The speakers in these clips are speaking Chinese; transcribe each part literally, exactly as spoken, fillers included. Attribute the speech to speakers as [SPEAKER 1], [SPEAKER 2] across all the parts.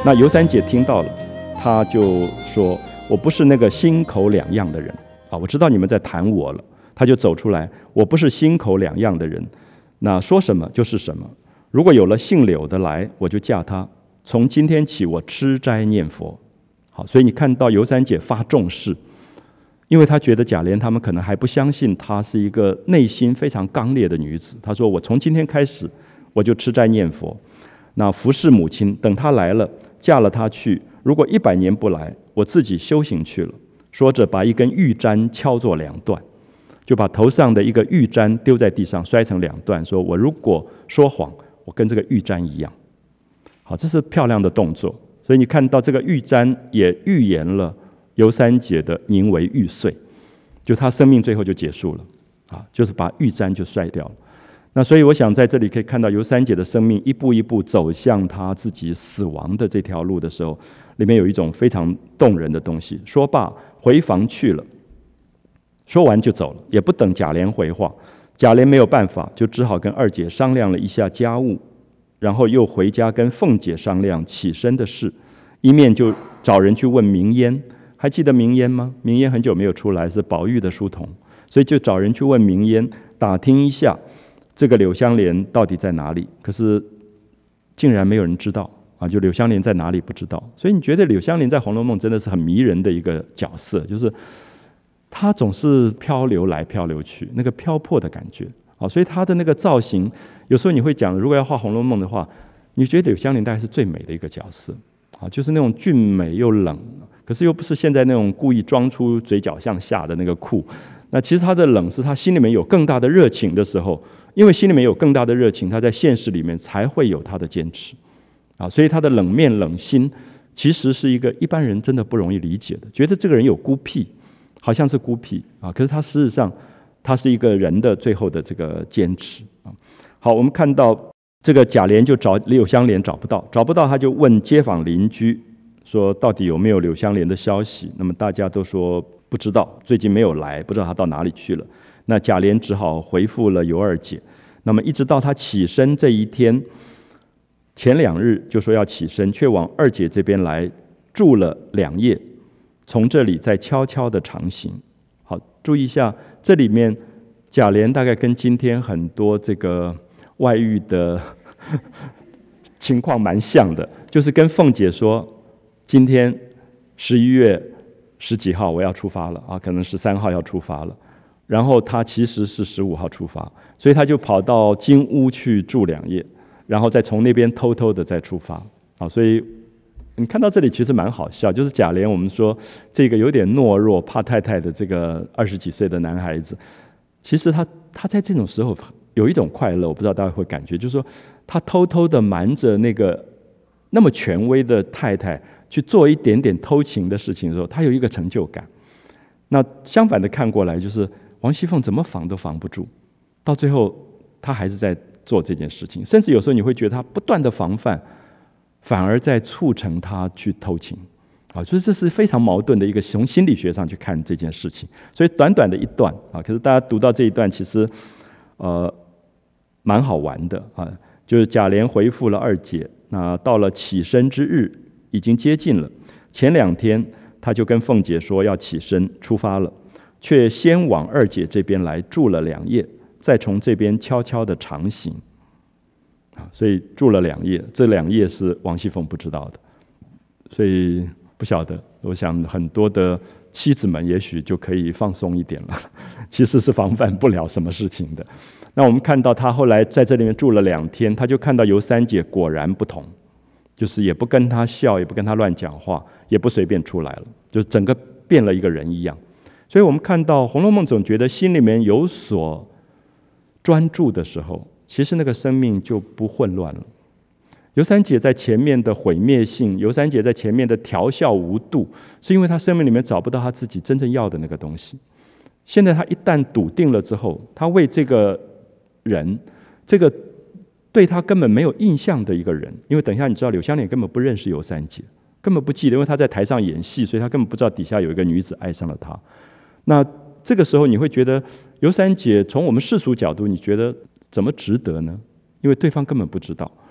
[SPEAKER 1] 那尤三姐听到了，她就说：“我不是那个心口两样的人啊！我知道你们在谈我了。”她就走出来：“我不是心口两样的人，那说什么就是什么。如果有了姓柳的来，我就嫁他。从今天起，我吃斋念佛。”好，所以你看到尤三姐发重誓，因为她觉得贾琏他们可能还不相信她是一个内心非常刚烈的女子。她说：“我从今天开始，我就吃斋念佛，那服侍母亲，等她来了。”嫁了他去，如果一百年不来，我自己修行去了。说着，把一根玉簪敲作两段，就把头上的一个玉簪丢在地上，摔成两段。说：“我如果说谎，我跟这个玉簪一样。”好，这是漂亮的动作。所以你看到这个玉簪也预言了尤三姐的宁为玉碎，就她生命最后就结束了啊，就是把玉簪就摔掉了。那所以我想在这里可以看到尤三姐的生命一步一步走向她自己死亡的这条路的时候，里面有一种非常动人的东西。说罢回房去了，说完就走了，也不等贾琏回话。贾琏没有办法，就只好跟二姐商量了一下家务，然后又回家跟凤姐商量起身的事，一面就找人去问明烟。还记得明烟吗？明烟很久没有出来，是宝玉的书童，所以就找人去问明烟，打听一下这个柳湘莲到底在哪里？可是竟然没有人知道啊！就柳湘莲在哪里不知道。所以你觉得柳湘莲在《红楼梦》真的是很迷人的一个角色，就是她总是漂流来漂流去，那个漂泊的感觉啊。所以她的那个造型，有时候你会讲，如果要画《红楼梦》的话，你觉得柳湘莲大概是最美的一个角色啊，就是那种俊美又冷，可是又不是现在那种故意装出嘴角向下的那个酷。那其实她的冷是她心里面有更大的热情的时候。因为心里面有更大的热情，他在现实里面才会有他的坚持啊，所以他的冷面冷心其实是一个一般人真的不容易理解的，觉得这个人有孤僻，好像是孤僻啊，可是他事实上他是一个人的最后的这个坚持啊。好，我们看到这个贾琏就找柳湘莲找不到，找不到他就问街坊邻居说到底有没有柳湘莲的消息，那么大家都说不知道，最近没有来，不知道他到哪里去了。那贾琏只好回复了尤二姐。那么一直到他起身这一天，前两日就说要起身，却往二姐这边来住了两夜，从这里再悄悄的长行。好，注意一下，这里面贾琏大概跟今天很多这个外遇的情况蛮像的，就是跟凤姐说，今天十一月十几号我要出发了啊，可能十三号要出发了。然后他其实是十五号出发，所以他就跑到金屋去住两夜，然后再从那边偷偷的再出发啊。所以你看到这里其实蛮好笑，就是贾琏我们说这个有点懦弱怕太太的这个二十几岁的男孩子，其实他他在这种时候有一种快乐，我不知道大家会感觉，就是说他偷偷的瞒着那个那么权威的太太去做一点点偷情的事情的时候，他有一个成就感。那相反的看过来就是王熙凤怎么防都防不住，到最后她还是在做这件事情，甚至有时候你会觉得她不断的防范，反而在促成她去偷情啊，所以这是非常矛盾的一个，从心理学上去看这件事情。所以短短的一段啊，可是大家读到这一段，其实呃蛮好玩的啊，就是贾琏回复了二姐，那到了起身之日已经接近了，前两天他就跟凤姐说要起身出发了。却先往二姐这边来住了两夜，再从这边悄悄的长行啊，所以住了两夜，这两夜是王熙凤不知道的，所以不晓得。我想很多的妻子们也许就可以放松一点了，其实是防范不了什么事情的。那我们看到他后来在这里面住了两天，他就看到尤三姐果然不同，就是也不跟他笑，也不跟他乱讲话，也不随便出来了，就整个变了一个人一样。所以我们看到《红楼梦》总觉得心里面有所专注的时候，其实那个生命就不混乱了。尤三姐在前面的毁灭性，尤三姐在前面的调笑无度，是因为她生命里面找不到她自己真正要的那个东西。现在她一旦笃定了之后，她为这个人，这个对她根本没有印象的一个人，因为等一下你知道柳湘莲根本不认识尤三姐，根本不记得，因为她在台上演戏，所以她根本不知道底下有一个女子爱上了她。那这个时候你会觉得尤三姐从我们世俗角度，你觉得怎么值得呢？因为对方根本不知道。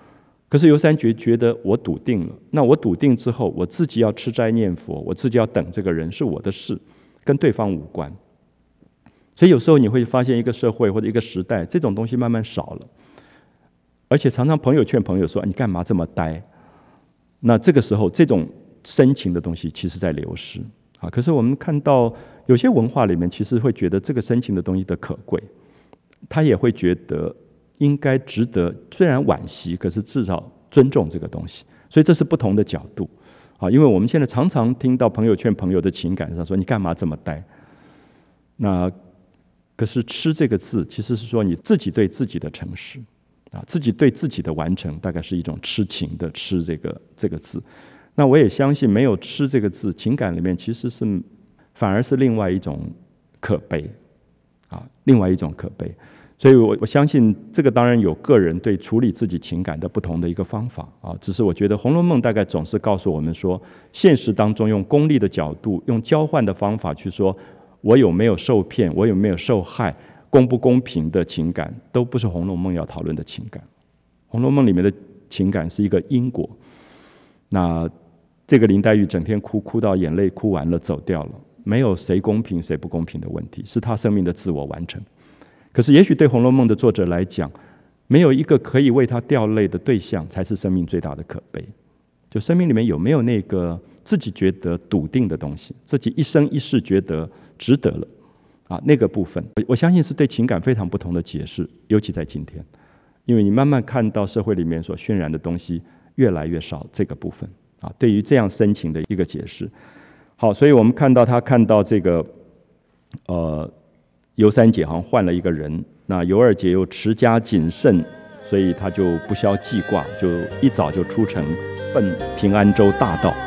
[SPEAKER 1] 可是尤三觉觉得我笃定了，那我笃定之后，我自己要吃斋念佛，我自己要等这个人是我的事，跟对方无关。所以有时候你会发现一个社会或者一个时代，这种东西慢慢少了，而且常常朋友劝朋友说：“你干嘛这么呆？”那这个时候，这种深情的东西其实在流失啊。可是我们看到有些文化里面，其实会觉得这个深情的东西的可贵，他也会觉得应该值得，虽然惋惜，可是至少尊重这个东西。所以这是不同的角度啊。因为我们现在常常听到朋友劝朋友的情感上说：“你干嘛这么呆？”那可是“痴”这个字，其实是说你自己对自己的诚实啊，自己对自己的完成，大概是一种痴情的“痴”这个这个字。那我也相信，没有“痴”这个字，情感里面其实是反而是另外一种可悲啊，另外一种可悲。所以我我相信这个当然有个人对处理自己情感的不同的一个方法啊。只是我觉得《红楼梦》大概总是告诉我们说，现实当中用功利的角度，用交换的方法去说，我有没有受骗，我有没有受害，公不公平的情感，都不是《红楼梦》要讨论的情感。《红楼梦》里面的情感是一个因果。那这个林黛玉整天哭，哭到眼泪哭完了走掉了，没有谁公平谁不公平的问题，是她生命的自我完成。可是也许对《红楼梦》的作者来讲，没有一个可以为他掉泪的对象，才是生命最大的可悲。就生命里面有没有那个自己觉得笃定的东西，自己一生一世觉得值得了啊，那个部分，我相信是对情感非常不同的解释，尤其在今天，因为你慢慢看到社会里面所渲染的东西越来越少这个部分啊，对于这样深情的一个解释。好，所以我们看到他看到这个呃尤三姐好像换了一个人，那尤二姐又持家谨慎，所以她就不消记挂，就一早就出城奔平安州大道。